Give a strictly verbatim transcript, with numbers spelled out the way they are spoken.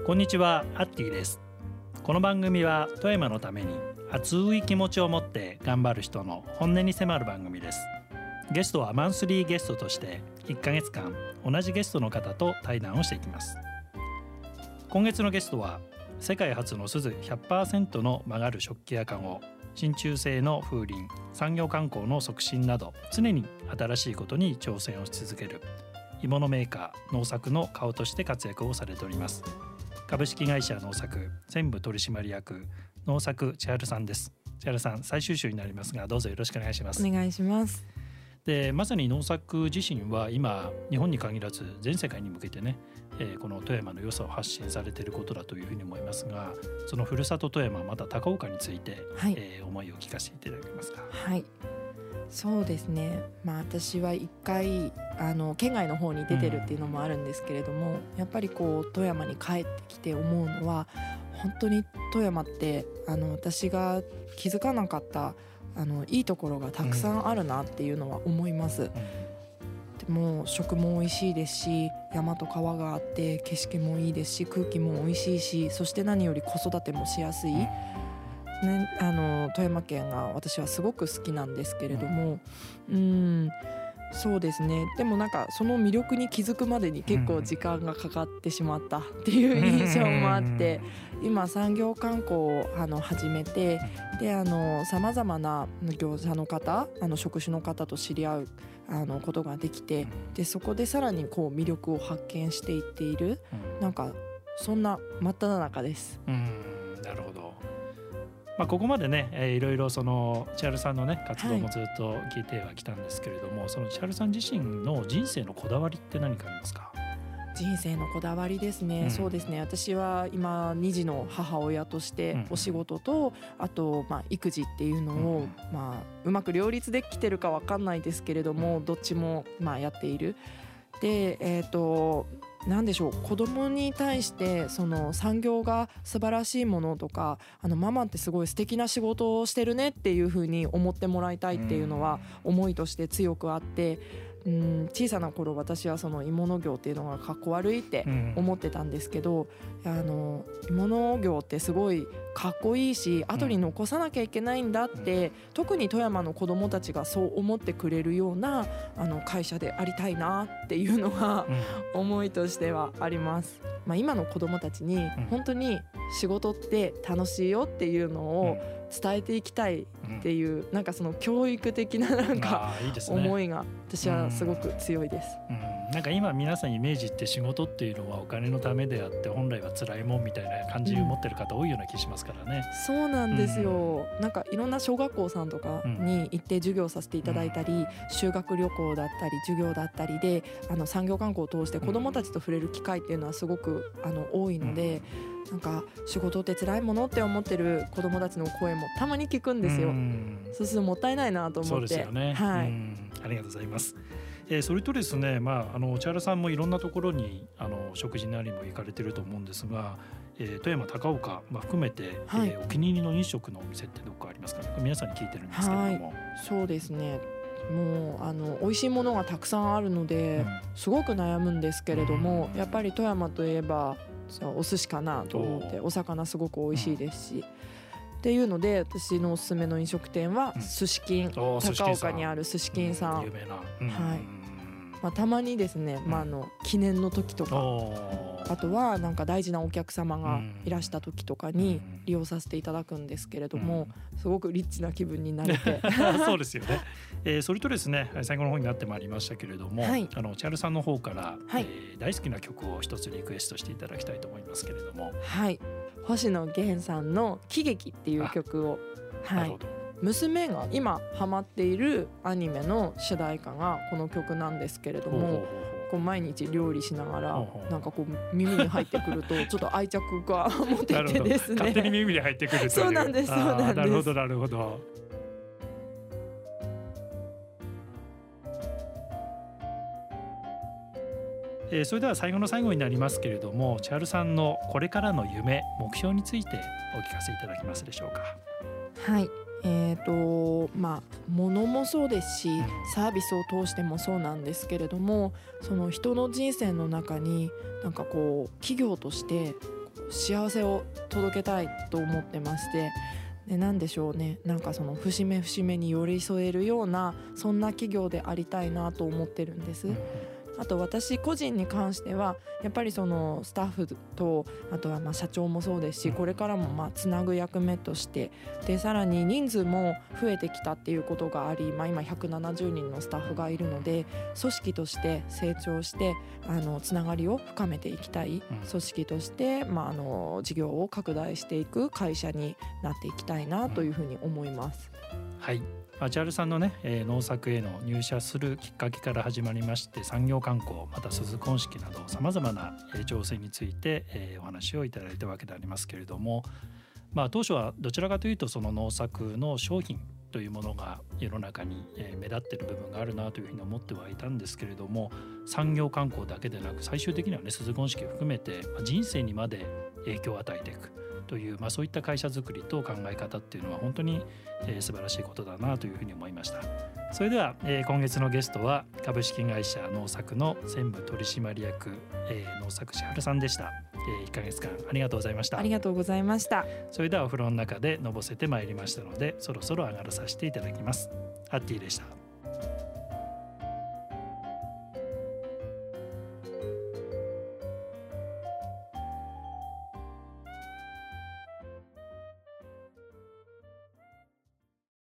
こんにちは、アッティです。この番組は富山のために熱い気持ちを持って頑張る人の本音に迫る番組です。ゲストはマンスリーゲストとしていっかげつかん同じゲストの方と対談をしていきます。今月のゲストは世界初の錫 ひゃくパーセント の曲がる食器やかご、真鍮製の風鈴、産業観光の促進など常に新しいことに挑戦をし続ける鋳物メーカー農作の顔として活躍をされております。株式会社農作専務取締役農作千春さんです。千春さん、最終週になりますがどうぞよろしくお願いします。 お願いします。 でまさに農作自身は今日本に限らず全世界に向けてね、えー、この富山の良さを発信されていることだというふうに思いますが、そのふるさと富山また高岡について、はい、えー、思いを聞かせていただけますか。 はい、そうですね、まあ、私は一回あの県外の方に出てるっていうのもあるんですけれども、うん、やっぱりこう富山に帰ってきて思うのは本当に富山ってあの私が気づかなかったあのいいところがたくさんあるなっていうのは思います、うん、でも食も美味しいですし、山と川があって景色もいいですし、空気も美味しいし、そして何より子育てもしやすい、ね、あの富山県が私はすごく好きなんですけれども、うーんそうですね。でもなんかその魅力に気づくまでに結構時間がかかってしまったっていう印象もあって、今産業観光をあの始めて、であの様々な業者の方、あの職種の方と知り合うあのことができて、でそこでさらにこう魅力を発見していっている、なんかそんな真っ只中です。 うん、なるほど。まあ、ここまでね、えー、いろいろその千春さんのね活動もずっと聞いてはきたんですけれども、はい、その千春さん自身の人生のこだわりって何かありますか？ 人生のこだわりですね、うん、そうですね。私は今に児の母親としてお仕事と、うん、あとまあ育児っていうのを、うん、まあうまく両立できてるか分かんないですけれども、うん、どっちもまあやっている。でえっとなんでしょう、子供に対してその産業が素晴らしいものとか、あのママってすごい素敵な仕事をしてるねっていう風に思ってもらいたいっていうのは思いとして強くあって、うん、小さな頃私はその鋳物業っていうのがかっこ悪いって思ってたんですけど、あの鋳物業ってすごいかっこいいし後に残さなきゃいけないんだって、特に富山の子どもたちがそう思ってくれるようなあの会社でありたいなっていうのが思いとしてはあります。まあ、今の子どもたちに本当に仕事って楽しいよっていうのを伝えていきたいっていう、なんかその教育的ななんか思いが私はすごく強いです。 うん、なんか今皆さんイメージって仕事っていうのはお金のためであって本来は辛いもんみたいな感じを持ってる方多いような気しますからね、 うん、そうなんですよ、うん、なんかいろんな小学校さんとかに行って授業させていただいたり、うん、修学旅行だったり授業だったりであの産業観光を通して子どもたちと触れる機会っていうのはすごくあの多いので、うん、なんか仕事って辛いものって思ってる子どもたちの声もたまに聞くんですよ、うん、そうするともったいないなと思って。 そうですよね、 はい、 うん、ありがとうございます。えー、それとですね、まあ、あの千原さんもいろんなところにあの食事なりも行かれてると思うんですが、えー、富山高岡、まあ、含めて、はい、えー、お気に入りの飲食のお店ってどこかありますかね？皆さんに聞いてるんですけれども。はい、 そうですね、もうあの美味しいものがたくさんあるので、うん、すごく悩むんですけれども、うん、やっぱり富山といえばお寿司かなと思って、お魚すごく美味しいですし、うん、っていうので私のおすすめの飲食店は寿司金、うん、高岡にある寿司金さん、 有名な、うん、 はい、まあ、たまにですね、まあ、あの記念の時とか、あとはなんか大事なお客様がいらした時とかに利用させていただくんですけれども、すごくリッチな気分になれてそうですよね、えー、それとですね最後の方になってまいりましたけれども、はい、あの千春さんの方から、はい、えー、大好きな曲を一つリクエストしていただきたいと思いますけれども。 はい、星野源さんの喜劇っていう曲を、はい、娘が今ハマっているアニメの主題歌がこの曲なんですけれども、こう毎日料理しながらなんかこう耳に入ってくるとちょっと愛着が持ててですね勝手に耳に入ってくるという。 そうなんです、そうなんです。 なるほどなるほど。えー、それでは最後の最後になりますけれども、千春さんのこれからの夢目標についてお聞かせいただけますでしょうか？ はい、えーとまあ、物もそうですしサービスを通してもそうなんですけれども、その人の人生の中になんかこう企業として幸せを届けたいと思ってまして、でなんでしょうね、なんかその節目節目に寄り添えるようなそんな企業でありたいなと思ってるんです。あと私個人に関してはやっぱりそのスタッフと、あとはまあ社長もそうですし、これからもまあつなぐ役目として、でさらに人数も増えてきたっていうことがあり、まあ、今ひゃくななじゅうにんのスタッフがいるので、組織として成長してあのつながりを深めていきたい組織として、まあ、あの事業を拡大していく会社になっていきたいなというふうに思います。 はい、千春さんのね、えー、農作への入社するきっかけから始まりまして、産業観光、また鈴婚式などさまざまな、えー、挑戦について、えー、お話をいただいたわけでありますけれども、まあ、当初はどちらかというとその農作の商品というものが世の中に、えー、目立っている部分があるなというふうに思ってはいたんですけれども、産業観光だけでなく最終的にはね、鈴婚式を含めて、まあ、人生にまで影響を与えていくという、まあ、そういった会社づくりと考え方っていうのは本当に、えー、素晴らしいことだなというふうに思いました。それでは、えー、今月のゲストは株式会社農作の専務取締役、えー、農作千春さんでした。えー、いっかげつかんありがとうございました。 ありがとうございました。 それではお風呂の中でのぼせてまいりましたので、そろそろ上がらさせていただきます。アッティでした。